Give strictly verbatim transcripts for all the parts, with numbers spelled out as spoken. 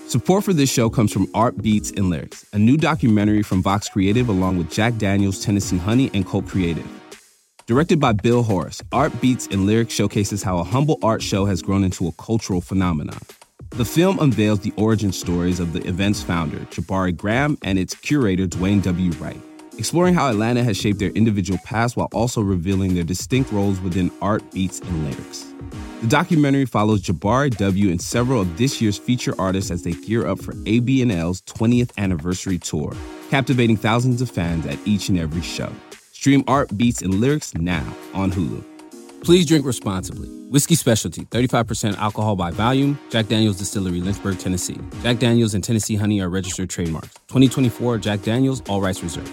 Support for this show comes from Art Beats and Lyrics, a new documentary from Vox Creative along with Jack Daniels, Tennessee Honey, and Cult Creative. Directed by Bill Horace, Art Beats and Lyrics showcases how a humble art show has grown into a cultural phenomenon. The film unveils the origin stories of the event's founder, Jabari Graham, and its curator, Dwayne W. Wright, exploring how Atlanta has shaped their individual paths while also revealing their distinct roles within Art Beats and Lyrics. The documentary follows Jabari W. and several of this year's feature artists as they gear up for A B N L's twentieth anniversary tour, captivating thousands of fans at each and every show. Stream Art Beats and Lyrics now on Hulu. Please drink responsibly. Whiskey Specialty, thirty-five percent alcohol by volume. Jack Daniels Distillery, Lynchburg, Tennessee. Jack Daniels and Tennessee Honey are registered trademarks. twenty twenty-four Jack Daniels, all rights reserved.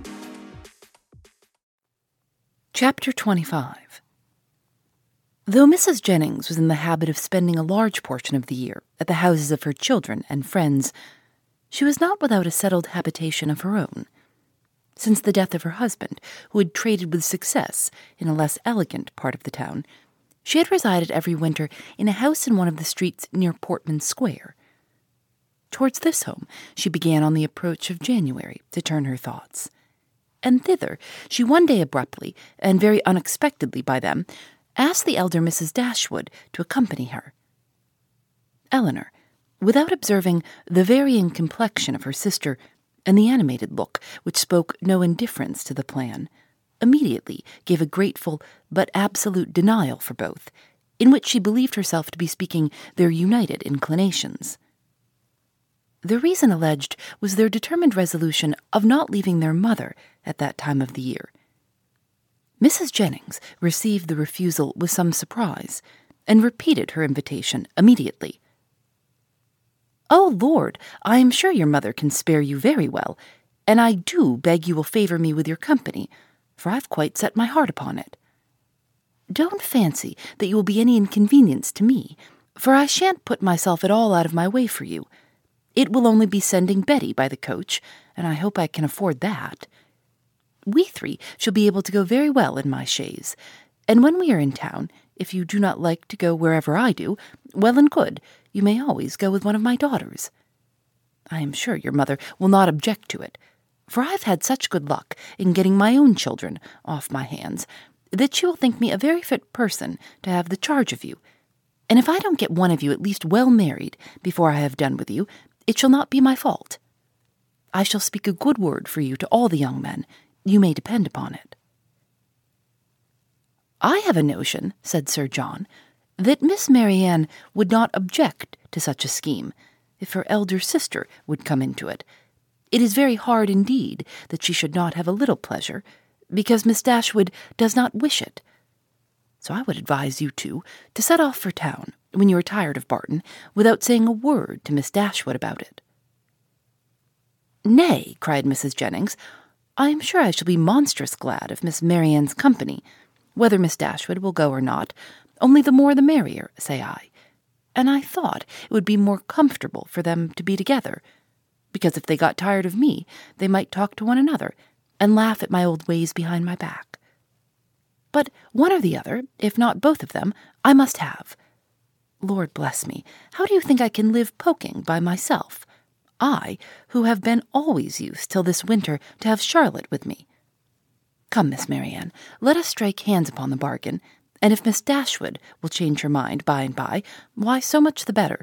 Chapter twenty-five. Though Missus Jennings was in the habit of spending a large portion of the year at the houses of her children and friends, she was not without a settled habitation of her own. Since the death of her husband, who had traded with success in a less elegant part of the town, she had resided every winter in a house in one of the streets near Portman Square. Towards this home she began on the approach of January to turn her thoughts, and thither she one day abruptly, and very unexpectedly by them, asked the elder Missus Dashwood to accompany her. Eleanor, without observing the varying complexion of her sister and the animated look which spoke no indifference to the plan, immediately gave a grateful but absolute denial for both, in which she believed herself to be speaking their united inclinations. The reason alleged was their determined resolution of not leaving their mother at that time of the year. Missus Jennings received the refusal with some surprise, and repeated her invitation immediately. "Oh, Lord, I am sure your mother can spare you very well, and I do beg you will favor me with your company, for I've quite set my heart upon it. Don't fancy that you will be any inconvenience to me, for I shan't put myself at all out of my way for you. It will only be sending Betty by the coach, and I hope I can afford that. We three shall be able to go very well in my chaise, and when we are in town, if you do not like to go wherever I do, well and good, you may always go with one of my daughters. I am sure your mother will not object to it, for I've had such good luck in getting my own children off my hands that she will think me a very fit person to have the charge of you, and if I don't get one of you at least well married before I have done with you, it shall not be my fault. I shall speak a good word for you to all the young men. You may depend upon it." "I have a notion," said Sir John, "that Miss Marianne would not object to such a scheme if her elder sister would come into it. It is very hard indeed that she should not have a little pleasure, because Miss Dashwood does not wish it. So I would advise you two to set off for town when you are tired of Barton, without saying a word to Miss Dashwood about it." "Nay," cried Missus Jennings, "I am sure I shall be monstrous glad of Miss Marianne's company. Whether Miss Dashwood will go or not, only the more the merrier, say I. And I thought it would be more comfortable for them to be together, because if they got tired of me, they might talk to one another, and laugh at my old ways behind my back. But one or the other, if not both of them, I must have. Lord bless me, how do you think I can live poking by myself? I, who have been always used till this winter to have Charlotte with me. Come, Miss Marianne, let us strike hands upon the bargain, and if Miss Dashwood will change her mind by and by, why, so much the better."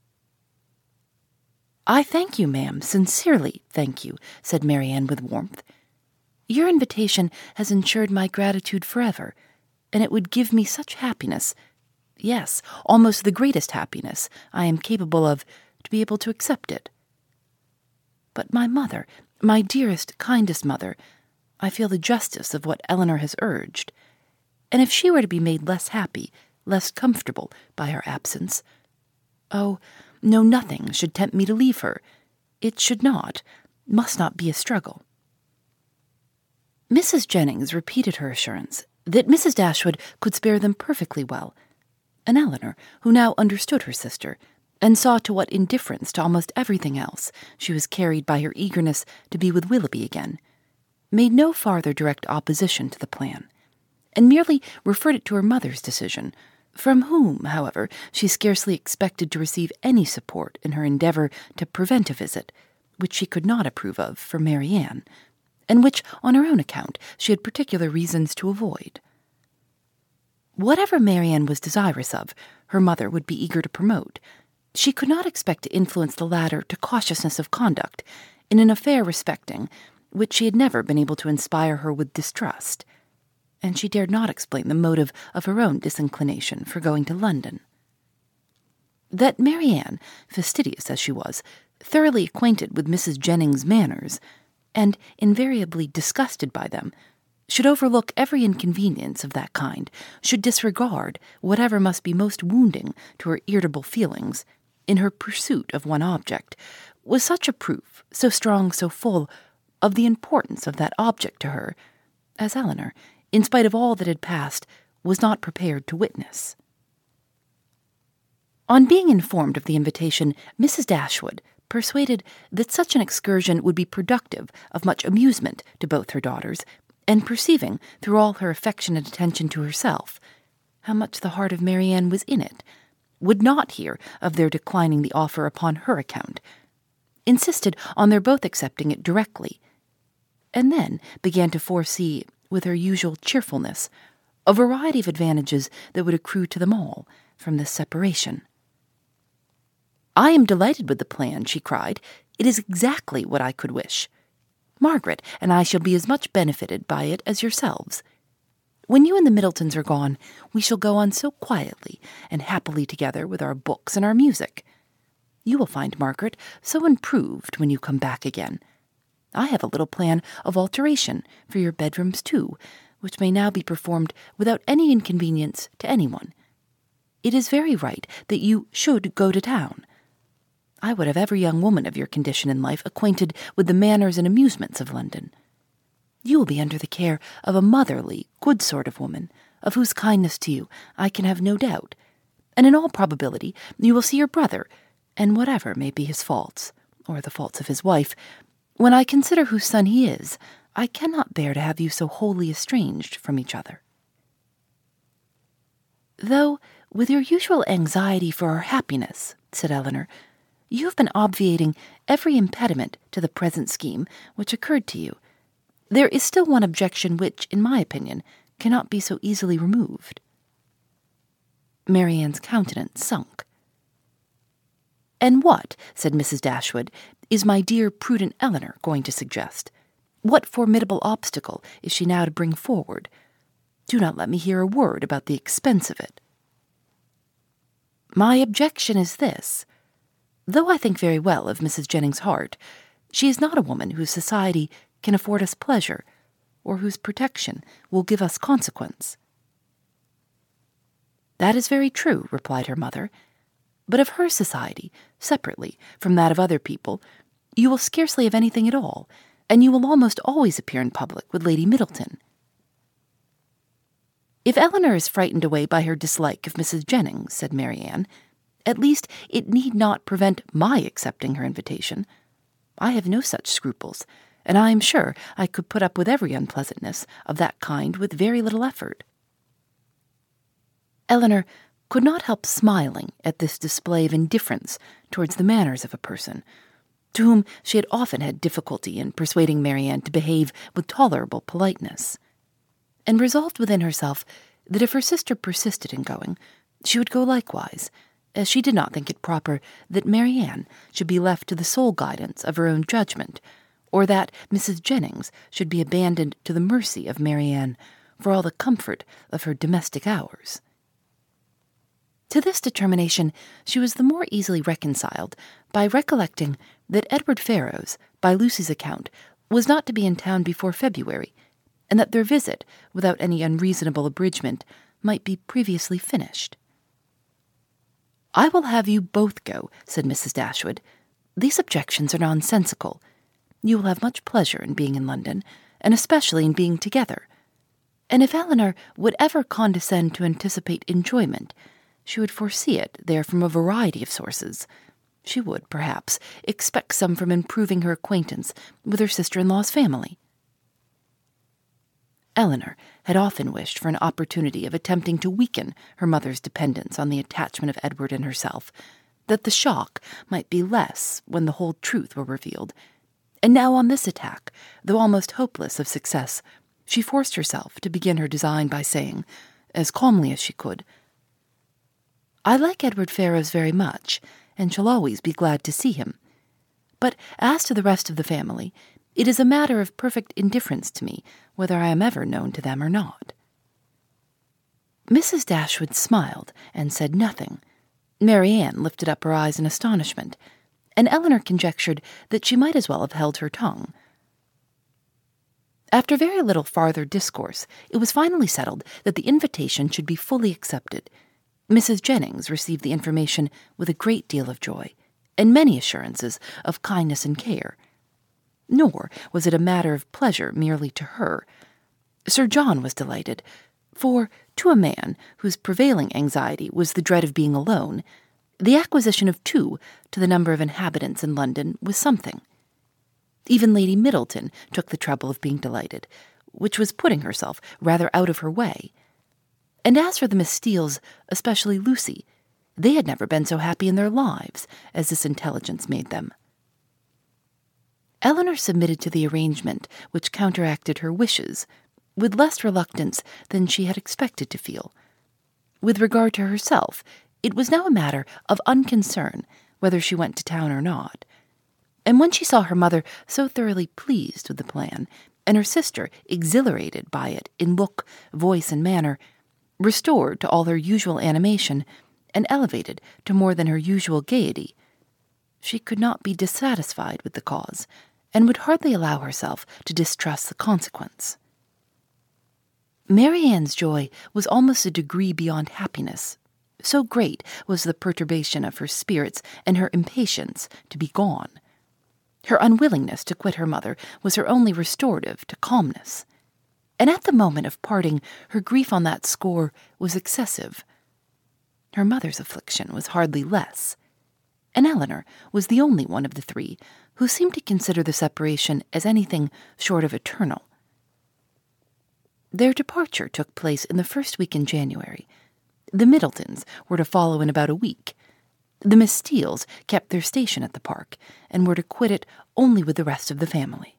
"I thank you, ma'am, sincerely thank you," said Marianne with warmth. "Your invitation has ensured my gratitude forever, and it would give me such happiness, yes, almost the greatest happiness I am capable of, to be able to accept it. But my mother, my dearest, kindest mother, I feel the justice of what Eleanor has urged, and if she were to be made less happy, less comfortable by her absence, oh, no, nothing should tempt me to leave her. It should not, must not be a struggle." Missus Jennings repeated her assurance that Missus Dashwood could spare them perfectly well, and Eleanor, who now understood her sister, and saw to what indifference to almost everything else she was carried by her eagerness to be with Willoughby again, made no farther direct opposition to the plan, and merely referred it to her mother's decision, from whom, however, she scarcely expected to receive any support in her endeavour to prevent a visit, which she could not approve of for Marianne, and which, on her own account, she had particular reasons to avoid. Whatever Marianne was desirous of, her mother would be eager to promote. She could not expect to influence the latter to cautiousness of conduct in an affair respecting which she had never been able to inspire her with distrust, and she dared not explain the motive of her own disinclination for going to London. That Marianne, fastidious as she was, thoroughly acquainted with Missus Jennings' manners, and invariably disgusted by them, should overlook every inconvenience of that kind, should disregard whatever must be most wounding to her irritable feelings, in her pursuit of one object, was such a proof, so strong, so full, of the importance of that object to her, as Elinor, in spite of all that had passed, was not prepared to witness. On being informed of the invitation, Missus Dashwood, persuaded that such an excursion would be productive of much amusement to both her daughters, and perceiving, through all her affectionate attention to herself, how much the heart of Marianne was in it, would not hear of their declining the offer upon her account, insisted on their both accepting it directly, and then began to foresee, with her usual cheerfulness, a variety of advantages that would accrue to them all from this separation. "I am delighted with the plan," she cried. "It is exactly what I could wish. Margaret and I shall be as much benefited by it as yourselves. When you and the Middletons are gone, we shall go on so quietly and happily together with our books and our music. You will find Margaret so improved when you come back again. I have a little plan of alteration for your bedrooms, too, which may now be performed without any inconvenience to anyone. It is very right that you should go to town. I would have every young woman of your condition in life acquainted with the manners and amusements of London. You will be under the care of a motherly, good sort of woman, of whose kindness to you I can have no doubt, and in all probability you will see your brother, and whatever may be his faults, or the faults of his wife, when I consider whose son he is, I cannot bear to have you so wholly estranged from each other. Though, with your usual anxiety for our happiness," said Elinor, "you have been obviating every impediment to the present scheme which occurred to you, there is still one objection which, in my opinion, cannot be so easily removed." Marianne's countenance sunk. "And what," said Missus Dashwood, "is my dear prudent Elinor going to suggest? What formidable obstacle is she now to bring forward? Do not let me hear a word about the expense of it." "My objection is this. Though I think very well of Missus Jennings' heart, she is not a woman whose society can afford us pleasure, or whose protection will give us consequence." "That is very true," replied her mother. "But of her society, separately from that of other people, you will scarcely have anything at all, and you will almost always appear in public with Lady Middleton." "If Elinor is frightened away by her dislike of Missus Jennings," said Marianne, "at least it need not prevent my accepting her invitation. I have no such scruples, and I am sure I could put up with every unpleasantness of that kind with very little effort." Elinor could not help smiling at this display of indifference towards the manners of a person, to whom she had often had difficulty in persuading Marianne to behave with tolerable politeness, and resolved within herself that if her sister persisted in going, she would go likewise, as she did not think it proper that Marianne should be left to the sole guidance of her own judgment, or that Missus Jennings should be abandoned to the mercy of Marianne for all the comfort of her domestic hours. To this determination she was the more easily reconciled by recollecting that Edward Ferrars, by Lucy's account, was not to be in town before February, and that their visit, without any unreasonable abridgment, might be previously finished. "I will have you both go," said Missus Dashwood. "These objections are nonsensical. You will have much pleasure in being in London, and especially in being together. And if Elinor would ever condescend to anticipate enjoyment, she would foresee it there from a variety of sources. She would, perhaps, expect some from improving her acquaintance with her sister-in-law's family." Eleanor had often wished for an opportunity of attempting to weaken her mother's dependence on the attachment of Edward and herself, that the shock might be less when the whole truth were revealed. And now on this attack, though almost hopeless of success, she forced herself to begin her design by saying, as calmly as she could, "I like Edward Ferrars very much, and shall always be glad to see him. But as to the rest of the family, it is a matter of perfect indifference to me whether I am ever known to them or not." Missus Dashwood smiled and said nothing. Marianne lifted up her eyes in astonishment, and Eleanor conjectured that she might as well have held her tongue. After very little farther discourse, it was finally settled that the invitation should be fully accepted. Missus Jennings received the information with a great deal of joy, and many assurances of kindness and care. Nor was it a matter of pleasure merely to her. Sir John was delighted, for, to a man whose prevailing anxiety was the dread of being alone, the acquisition of two to the number of inhabitants in London was something. Even Lady Middleton took the trouble of being delighted, which was putting herself rather out of her way. And as for the Miss Steeles, especially Lucy, they had never been so happy in their lives as this intelligence made them. Eleanor submitted to the arrangement which counteracted her wishes, with less reluctance than she had expected to feel. With regard to herself, it was now a matter of unconcern whether she went to town or not. And when she saw her mother so thoroughly pleased with the plan, and her sister exhilarated by it in look, voice, and manner, restored to all her usual animation, and elevated to more than her usual gaiety, she could not be dissatisfied with the cause, and would hardly allow herself to distrust the consequence. Marianne's joy was almost a degree beyond happiness. So great was the perturbation of her spirits and her impatience to be gone. Her unwillingness to quit her mother was her only restorative to calmness, and at the moment of parting her grief on that score was excessive. Her mother's affliction was hardly less, and Eleanor was the only one of the three who seemed to consider the separation as anything short of eternal. Their departure took place in the first week in January. The Middletons were to follow in about a week. The Miss Steeles kept their station at the park, and were to quit it only with the rest of the family.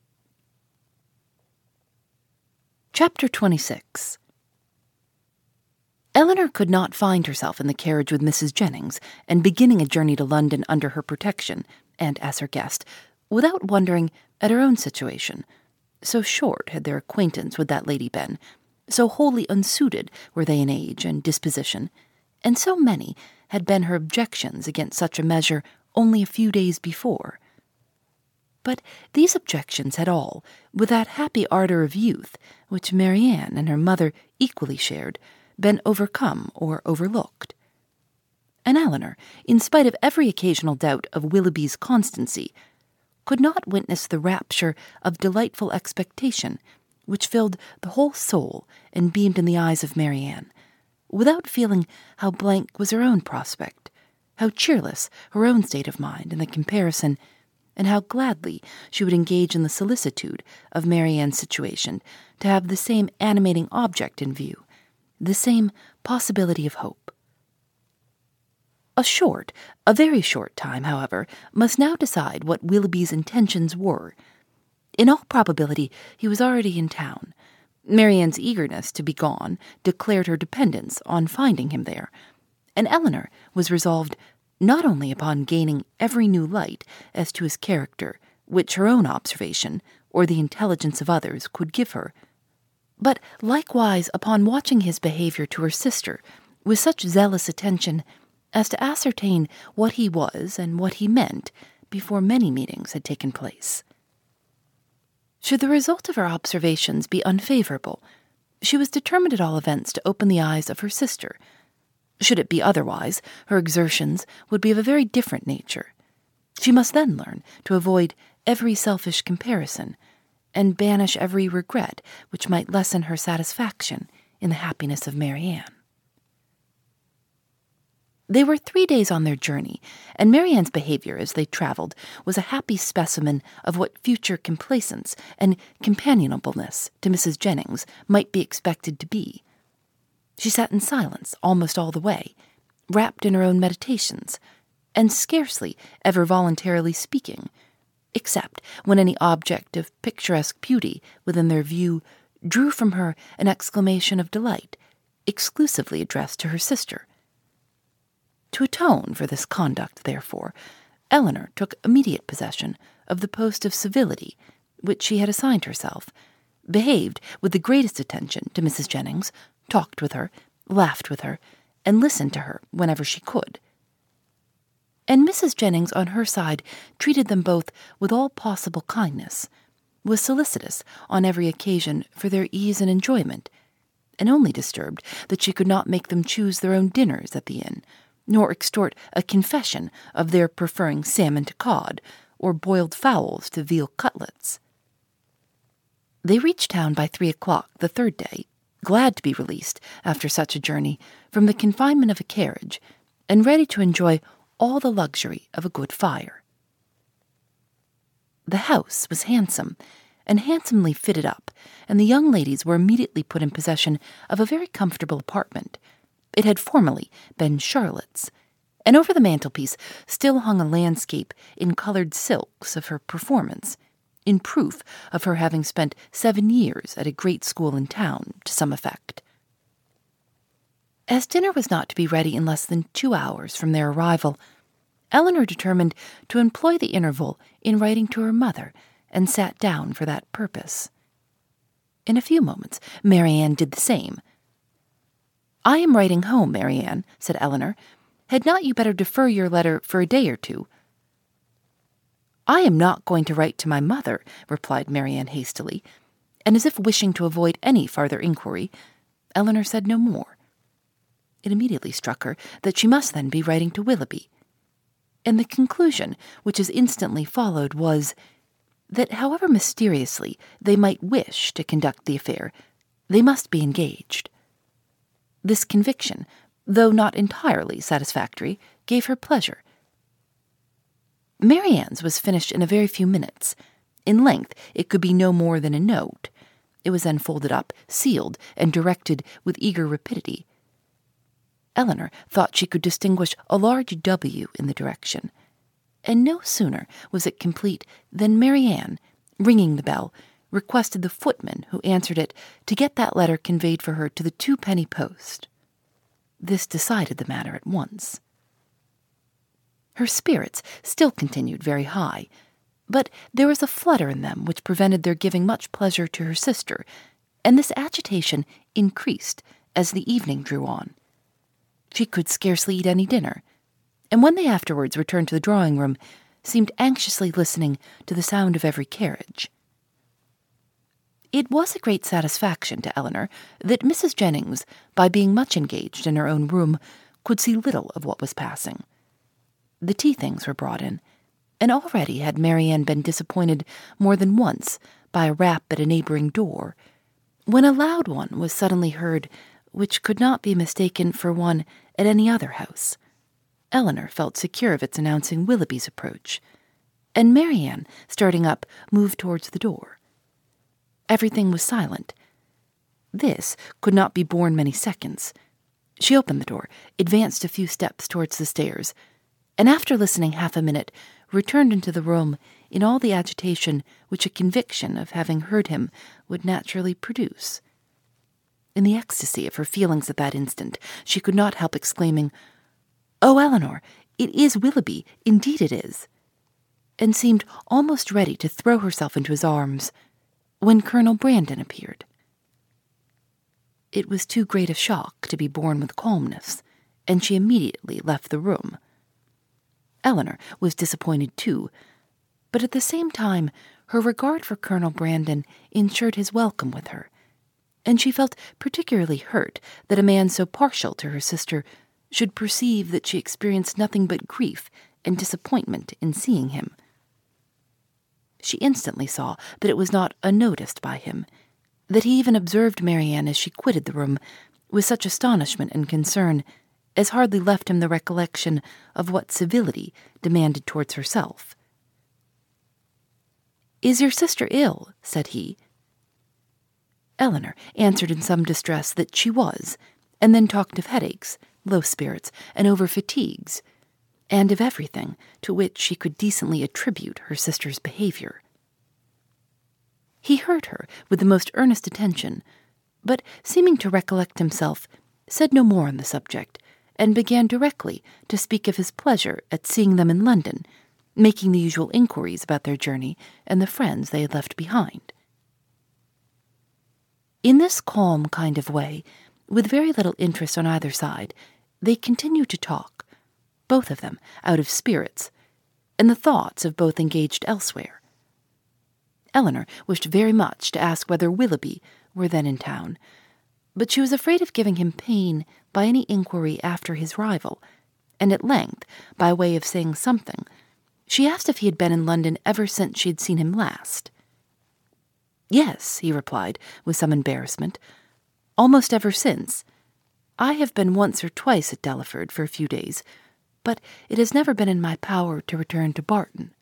Chapter twenty-six. Eleanor could not find herself in the carriage with Missus Jennings, and beginning a journey to London under her protection, and as her guest, without wondering at her own situation. So short had their acquaintance with that lady been, so wholly unsuited were they in age and disposition, and so many had been her objections against such a measure only a few days before. But these objections had all, with that happy ardour of youth, which Marianne and her mother equally shared, been overcome or overlooked. And Eleanor, in spite of every occasional doubt of Willoughby's constancy, could not witness the rapture of delightful expectation which filled the whole soul and beamed in the eyes of Marianne, without feeling how blank was her own prospect, how cheerless her own state of mind in the comparison, and how gladly she would engage in the solicitude of Marianne's situation to have the same animating object in view, the same possibility of hope. A short, a very short time, however, must now decide what Willoughby's intentions were. In all probability, he was already in town. Marianne's eagerness to be gone declared her dependence on finding him there, and Eleanor was resolved not only upon gaining every new light as to his character which her own observation or the intelligence of others could give her, but likewise upon watching his behaviour to her sister with such zealous attention as to ascertain what he was and what he meant before many meetings had taken place. Should the result of her observations be unfavourable, she was determined at all events to open the eyes of her sister. Should it be otherwise, her exertions would be of a very different nature. She must then learn to avoid every selfish comparison, and banish every regret which might lessen her satisfaction in the happiness of Marianne. They were three days on their journey, and Marianne's behavior as they traveled was a happy specimen of what future complacence and companionableness to Missus Jennings might be expected to be. She sat in silence almost all the way, wrapped in her own meditations, and scarcely ever voluntarily speaking, except when any object of picturesque beauty within their view drew from her an exclamation of delight, exclusively addressed to her sister. To atone for this conduct, therefore, Eleanor took immediate possession of the post of civility which she had assigned herself, behaved with the greatest attention to Missus Jennings, talked with her, laughed with her, and listened to her whenever she could. And Missus Jennings, on her side, treated them both with all possible kindness, was solicitous on every occasion for their ease and enjoyment, and only disturbed that she could not make them choose their own dinners at the inn, nor extort a confession of their preferring salmon to cod, or boiled fowls to veal cutlets. They reached town by three o'clock the third day, glad to be released, after such a journey, from the confinement of a carriage, and ready to enjoy all the luxury of a good fire. The house was handsome, and handsomely fitted up, and the young ladies were immediately put in possession of a very comfortable apartment. It had formerly been Charlotte's, and over the mantelpiece still hung a landscape in colored silks of her performance, in proof of her having spent seven years at a great school in town to some effect. As dinner was not to be ready in less than two hours from their arrival, Eleanor determined to employ the interval in writing to her mother, and sat down for that purpose. In a few moments, Marianne did the same. "I am writing home, Marianne," said Eleanor. "Had not you better defer your letter for a day or two?" "I am not going to write to my mother," replied Marianne hastily, and as if wishing to avoid any farther inquiry, Eleanor said no more. It immediately struck her that she must then be writing to Willoughby, and the conclusion which as instantly followed was, that however mysteriously they might wish to conduct the affair, they must be engaged. This conviction, though not entirely satisfactory, gave her pleasure. Marianne's was finished in a very few minutes. In length, it could be no more than a note. It was then folded up, sealed, and directed with eager rapidity. Eleanor thought she could distinguish a large W in the direction, and no sooner was it complete than Marianne, ringing the bell, requested the footman who answered it to get that letter conveyed for her to the two-penny post. This decided the matter at once. Her spirits still continued very high, but there was a flutter in them which prevented their giving much pleasure to her sister, and this agitation increased as the evening drew on. She could scarcely eat any dinner, and when they afterwards returned to the drawing-room, seemed anxiously listening to the sound of every carriage. It was a great satisfaction to Eleanor that Missus Jennings, by being much engaged in her own room, could see little of what was passing. The tea-things were brought in, and already had Marianne been disappointed more than once by a rap at a neighboring door, when a loud one was suddenly heard, which could not be mistaken for one at any other house. Eleanor felt secure of its announcing Willoughby's approach, and Marianne, starting up, moved towards the door. Everything was silent. This could not be borne many seconds. She opened the door, advanced a few steps towards the stairs, and after listening half a minute, returned into the room in all the agitation which a conviction of having heard him would naturally produce. In the ecstasy of her feelings at that instant, she could not help exclaiming, "Oh, Eleanor, it is Willoughby, indeed it is," and seemed almost ready to throw herself into his arms, when Colonel Brandon appeared. It was too great a shock to be borne with calmness, and she immediately left the room. Eleanor was disappointed too, but at the same time her regard for Colonel Brandon ensured his welcome with her, and she felt particularly hurt that a man so partial to her sister should perceive that she experienced nothing but grief and disappointment in seeing him. She instantly saw that it was not unnoticed by him, that he even observed Marianne as she quitted the room with such astonishment and concern as hardly left him the recollection of what civility demanded towards herself. "Is your sister ill?" said he. Eleanor answered in some distress that she was, and then talked of headaches, low spirits, and over-fatigues, and of everything to which she could decently attribute her sister's behavior. He heard her with the most earnest attention, but, seeming to recollect himself, said no more on the subject, and began directly to speak of his pleasure at seeing them in London, making the usual inquiries about their journey and the friends they had left behind. In this calm kind of way, with very little interest on either side, they continued to talk, both of them out of spirits, and the thoughts of both engaged elsewhere. Eleanor wished very much to ask whether Willoughby were then in town, but she was afraid of giving him pain by any inquiry after his arrival, and at length, by way of saying something, she asked if he had been in London ever since she had seen him last. "Yes," he replied, with some embarrassment, "almost ever since. I have been once or twice at Delaford for a few days, but it has never been in my power to return to Barton."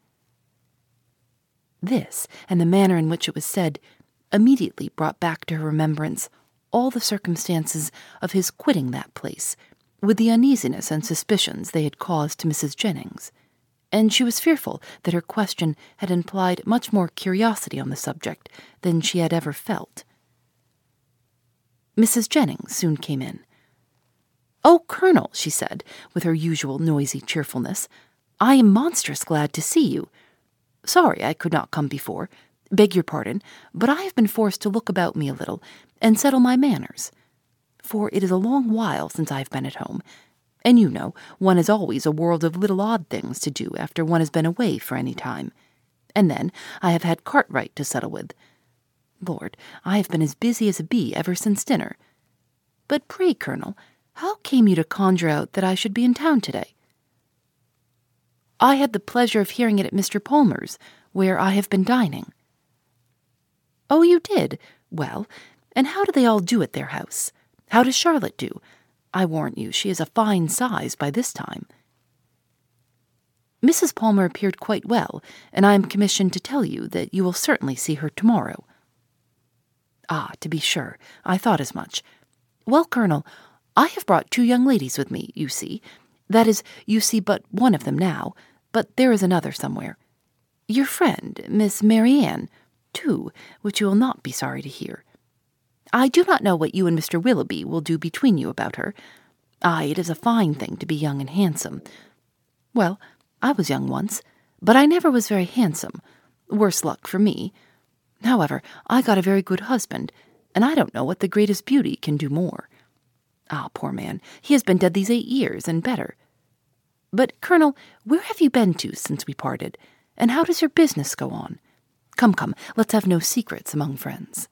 This, and the manner in which it was said, immediately brought back to her remembrance all the circumstances of his quitting that place, with the uneasiness and suspicions they had caused to Missus Jennings, and she was fearful that her question had implied much more curiosity on the subject than she had ever felt. Missus Jennings soon came in. "Oh, Colonel," she said, with her usual noisy cheerfulness, "I am monstrous glad to see you. Sorry I could not come before. Beg your pardon, but I have been forced to look about me a little and settle my manners, for it is a long while since I have been at home, and you know one has always a world of little odd things to do after one has been away for any time. And then I have had Cartwright to settle with. Lord, I have been as busy as a bee ever since dinner. But pray, Colonel, how came you to conjure out that I should be in town today?" "I had the pleasure of hearing it at Mister Palmer's, where I have been dining." "Oh, you did? Well, and how do they all do at their house? How does Charlotte do? I warrant you she is a fine size by this time." "Missus Palmer appeared quite well, and I am commissioned to tell you that you will certainly see her tomorrow." "Ah, to be sure, I thought as much. Well, Colonel, I have brought two young ladies with me, you see. That is, you see but one of them now, but there is another somewhere. Your friend, Miss Marianne, too, which you will not be sorry to hear. I do not know what you and Mister Willoughby will do between you about her. Ay, it is a fine thing to be young and handsome. Well, I was young once, but I never was very handsome. Worse luck for me. However, I got a very good husband, and I don't know what the greatest beauty can do more. Ah, poor man, he has been dead these eight years and better. But, Colonel, where have you been to since we parted, and how does your business go on? Come, come, let's have no secrets among friends."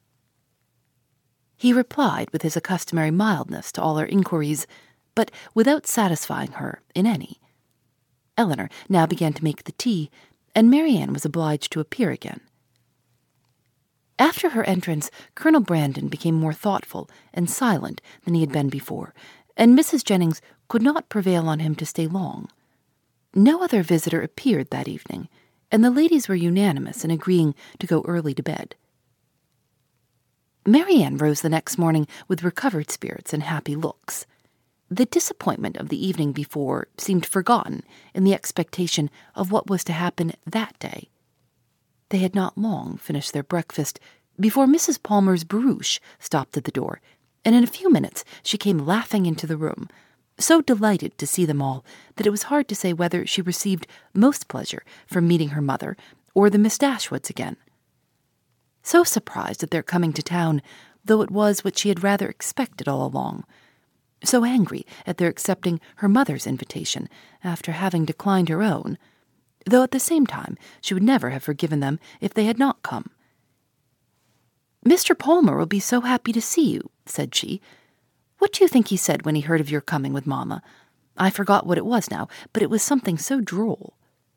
He replied with his accustomed mildness to all her inquiries, but without satisfying her in any. Eleanor now began to make the tea, and Marianne was obliged to appear again. After her entrance, Colonel Brandon became more thoughtful and silent than he had been before, and Missus Jennings could not prevail on him to stay long. No other visitor appeared that evening, and the ladies were unanimous in agreeing to go early to bed. Marianne rose the next morning with recovered spirits and happy looks. The disappointment of the evening before seemed forgotten in the expectation of what was to happen that day. They had not long finished their breakfast before Missus Palmer's barouche stopped at the door, and in a few minutes she came laughing into the room, so delighted to see them all that it was hard to say whether she received most pleasure from meeting her mother or the Miss Dashwoods again. So surprised at their coming to town, though it was what she had rather expected all along. So angry at their accepting her mother's invitation after having declined her own, though at the same time she would never have forgiven them if they had not come. "Mister Palmer will be so happy to see you," said she. "What do you think he said when he heard of your coming with Mamma? I forgot what it was now, but it was something so droll."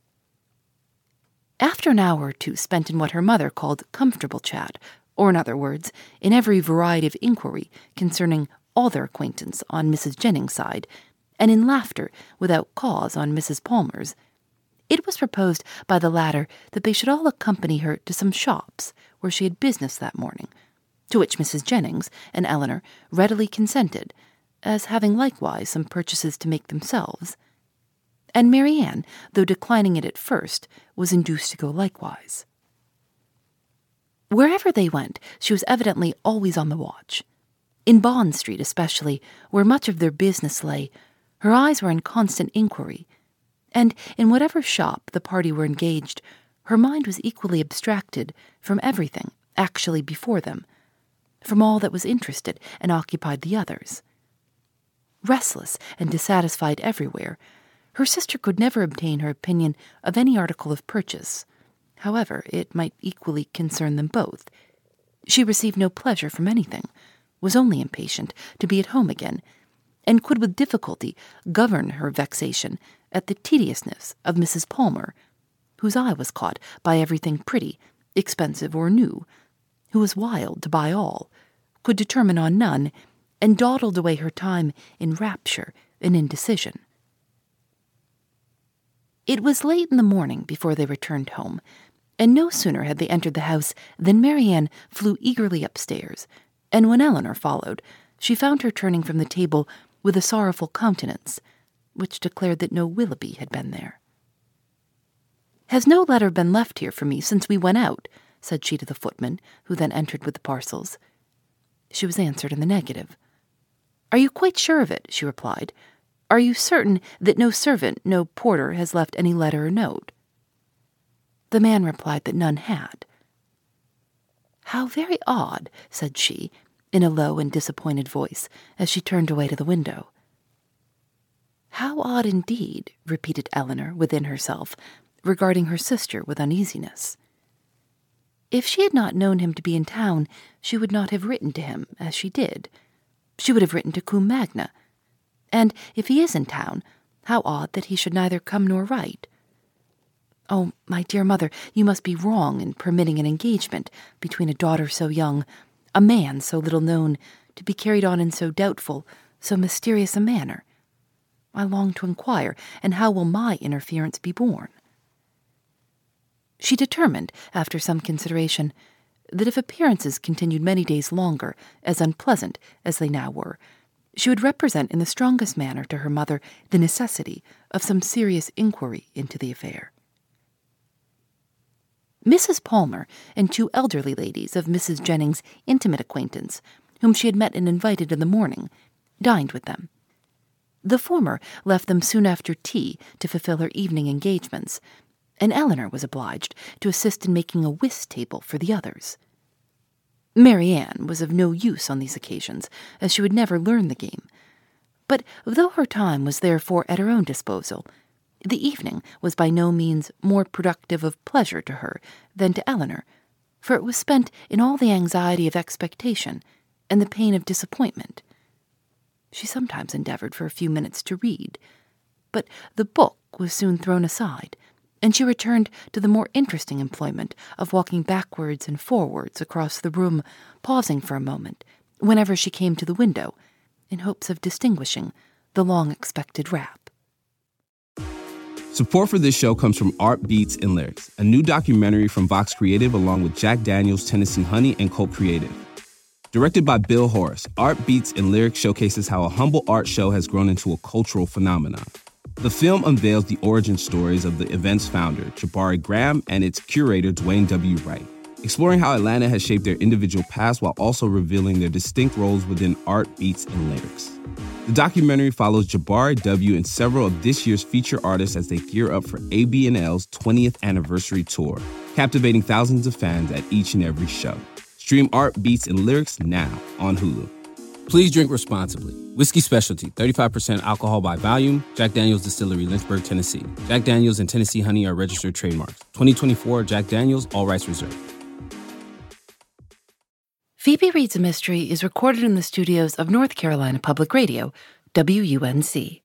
After an hour or two spent in what her mother called comfortable chat, or in other words, in every variety of inquiry concerning all their acquaintance on Missus Jennings' side, and in laughter without cause on Missus Palmer's, it was proposed by the latter that they should all accompany her to some shops where she had business that morning, to which Missus Jennings and Eleanor readily consented, as having likewise some purchases to make themselves. And Marianne, though declining it at first, was induced to go likewise. Wherever they went, she was evidently always on the watch. In Bond Street especially, where much of their business lay, her eyes were in constant inquiry, and in whatever shop the party were engaged, her mind was equally abstracted from everything actually before them, from all that was interested and occupied the others. Restless and dissatisfied everywhere, her sister could never obtain her opinion of any article of purchase, however it might equally concern them both. She received no pleasure from anything, was only impatient to be at home again, and could with difficulty govern her vexation at the tediousness of Missus Palmer, whose eye was caught by everything pretty, expensive, or new, who was wild to buy all, could determine on none, and dawdled away her time in rapture and indecision. It was late in the morning before they returned home, and no sooner had they entered the house than Marianne flew eagerly upstairs, and when Eleanor followed, she found her turning from the table with a sorrowful countenance, which declared that no Willoughby had been there. "Has no letter been left here for me since we went out?" said she to the footman, who then entered with the parcels. She was answered in the negative. "Are you quite sure of it?" she replied. "Are you certain that no servant, no porter, has left any letter or note?" The man replied that none had. "How very odd," said she, in a low and disappointed voice, as she turned away to the window. "How odd indeed," repeated Eleanor within herself, regarding her sister with uneasiness. If she had not known him to be in town, she would not have written to him as she did. She would have written to Combe Magna. And if he is in town, how odd that he should neither come nor write. Oh, my dear mother, you must be wrong in permitting an engagement between a daughter so young, a man so little known, to be carried on in so doubtful, so mysterious a manner. I long to inquire, and how will my interference be borne?" She determined, after some consideration, that if appearances continued many days longer as unpleasant as they now were, she would represent in the strongest manner to her mother the necessity of some serious inquiry into the affair. Missus Palmer and two elderly ladies of Missus Jennings' intimate acquaintance, whom she had met and invited in the morning, dined with them. The former left them soon after tea to fulfill her evening engagements, and Eleanor was obliged to assist in making a whist table for the others. Marianne was of no use on these occasions, as she would never learn the game. But though her time was therefore at her own disposal, the evening was by no means more productive of pleasure to her than to Eleanor, for it was spent in all the anxiety of expectation and the pain of disappointment. She sometimes endeavored for a few minutes to read, but the book was soon thrown aside, and she returned to the more interesting employment of walking backwards and forwards across the room, pausing for a moment whenever she came to the window, in hopes of distinguishing the long-expected rap. Support for this show comes from Art Beats and Lyrics, a new documentary from Vox Creative along with Jack Daniels, Tennessee Honey, and Colt Creative. Directed by Bill Horace, Art Beats and Lyrics showcases how a humble art show has grown into a cultural phenomenon. The film unveils the origin stories of the event's founder, Jabari Graham, and its curator, Dwayne W. Wright, exploring how Atlanta has shaped their individual paths while also revealing their distinct roles within art, beats, and lyrics. The documentary follows Jabari W. and several of this year's feature artists as they gear up for A B and L's twentieth anniversary tour, captivating thousands of fans at each and every show. Stream Art, Beats, and Lyrics now on Hulu. Please drink responsibly. Whiskey Specialty, thirty-five percent alcohol by volume. Jack Daniels Distillery, Lynchburg, Tennessee. Jack Daniels and Tennessee Honey are registered trademarks. twenty twenty-four Jack Daniels, all rights reserved. Phoebe Reads a Mystery is recorded in the studios of North Carolina Public Radio, W U N C.